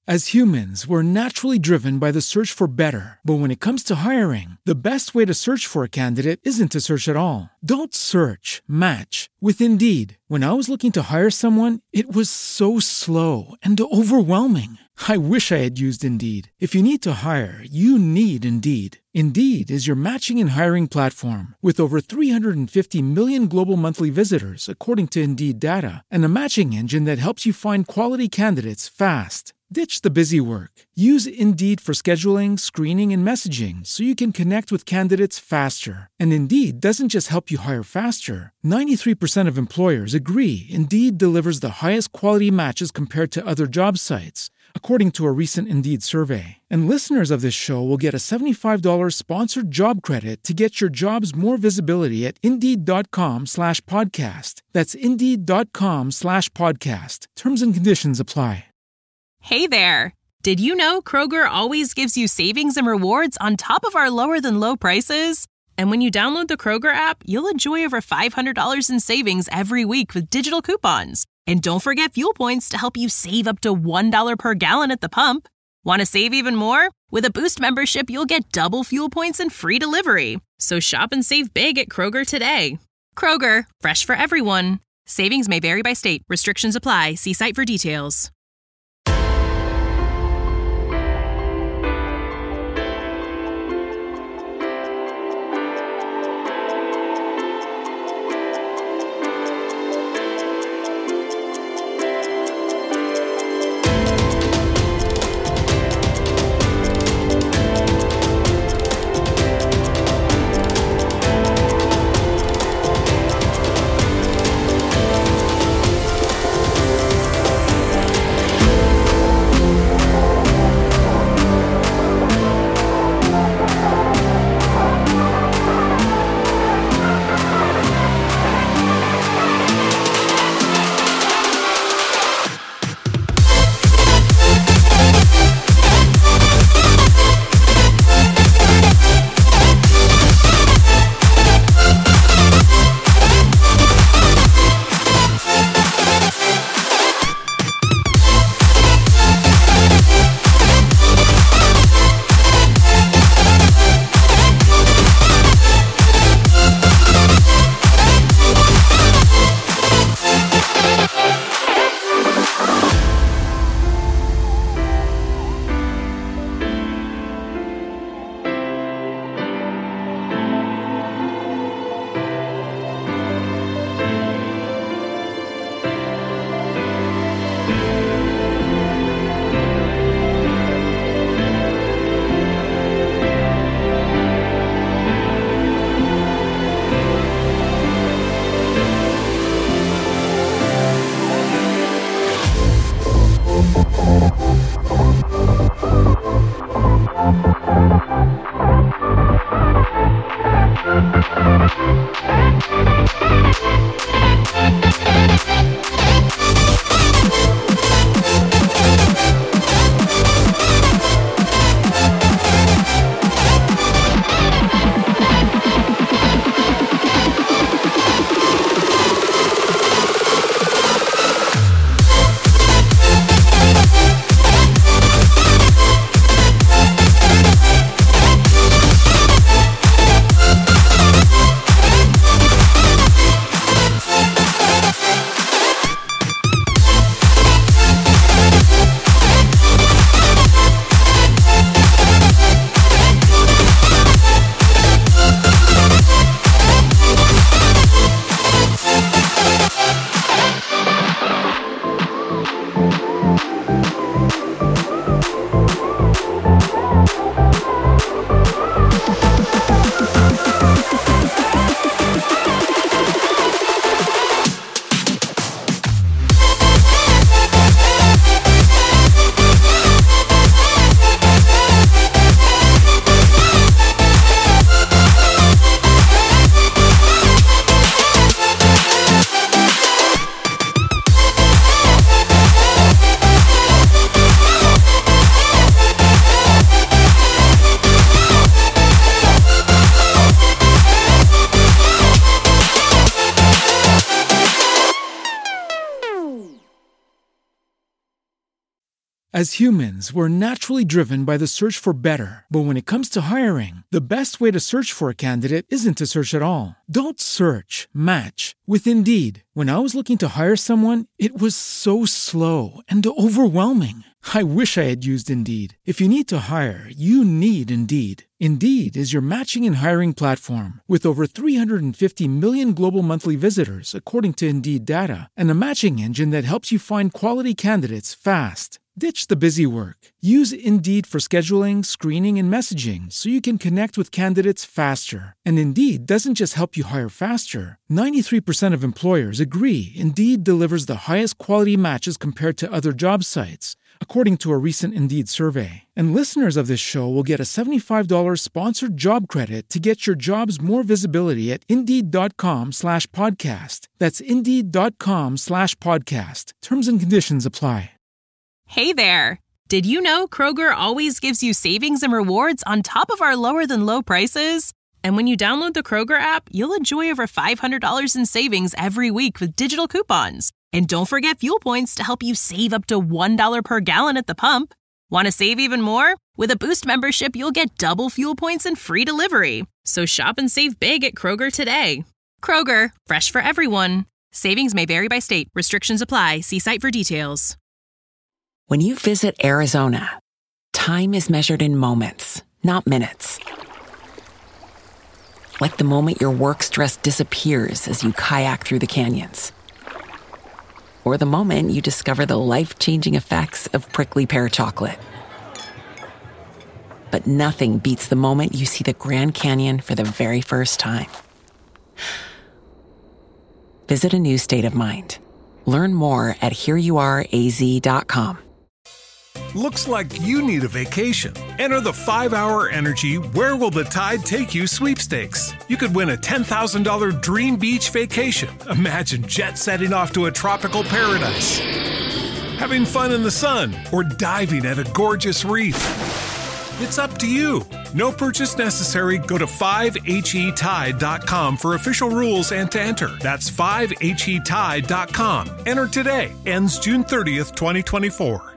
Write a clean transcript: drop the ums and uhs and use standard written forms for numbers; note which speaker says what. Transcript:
Speaker 1: As humans, we're naturally driven by the search for better. But when it comes to hiring, the best way to search for a candidate isn't to search at all. Don't search, match with Indeed. When I was looking to hire someone, it was so slow and overwhelming. I wish I had used Indeed. If you need to hire, you need Indeed. Indeed is your matching and hiring platform with over 350 million global monthly visitors, according to Indeed data, and a matching engine that helps you find quality candidates fast. Ditch the busy work. Use Indeed for scheduling, screening, and messaging so you can connect with candidates faster. And Indeed doesn't just help you hire faster. 93% of employers agree Indeed delivers the highest quality matches compared to other job sites, according to a recent Indeed survey. And listeners of this show will get a $75 sponsored job credit to get your jobs more visibility at Indeed.com/podcast. That's Indeed.com/podcast. Terms and conditions apply.
Speaker 2: Hey there! Did you know Kroger always gives you savings and rewards on top of our lower-than-low prices? And when you download the Kroger app, you'll enjoy over $500 in savings every week with digital coupons. And don't forget fuel points to help you save up to $1 per gallon at the pump. Want to save even more? With a Boost membership, you'll get double fuel points and free delivery. So shop and save big at Kroger today. Kroger, fresh for everyone. Savings may vary by state. Restrictions apply. See site for details.
Speaker 1: As humans, we're naturally driven by the search for better. But when it comes to hiring, the best way to search for a candidate isn't to search at all. Don't search, match with Indeed. When I was looking to hire someone, it was so slow and overwhelming. I wish I had used Indeed. If you need to hire, you need Indeed. Indeed is your matching and hiring platform with over 350 million global monthly visitors, according to Indeed data, and a matching engine that helps you find quality candidates fast. Ditch the busy work. Use Indeed for scheduling, screening, and messaging so you can connect with candidates faster. And Indeed doesn't just help you hire faster. 93% of employers agree Indeed delivers the highest quality matches compared to other job sites, according to a recent Indeed survey. And listeners of this show will get a $75 sponsored job credit to get your jobs more visibility at Indeed.com/podcast. That's Indeed.com/podcast. Terms and conditions apply.
Speaker 2: Hey there! Did you know Kroger always gives you savings and rewards on top of our lower-than-low prices? And when you download the Kroger app, you'll enjoy over $500 in savings every week with digital coupons. And don't forget fuel points to help you save up to $1 per gallon at the pump. Want to save even more? With a Boost membership, you'll get double fuel points and free delivery. So shop and save big at Kroger today. Kroger, fresh for everyone. Savings may vary by state. Restrictions apply. See site for details.
Speaker 3: When you visit Arizona, time is measured in moments, not minutes. Like the moment your work stress disappears as you kayak through the canyons. Or the moment you discover the life-changing effects of prickly pear chocolate. But nothing beats the moment you see the Grand Canyon for the very first time. Visit a new state of mind. Learn more at hereyouareaz.com.
Speaker 4: Looks like you need a vacation. Enter the 5-Hour Energy Where Will the Tide Take You sweepstakes. You could win a $10,000 dream beach vacation. Imagine jet setting off to a tropical paradise, having fun in the sun, or diving at a gorgeous reef. It's up to you. No purchase necessary. Go to 5HETide.com for official rules and to enter. That's 5HETide.com. Enter today. Ends June 30th, 2024.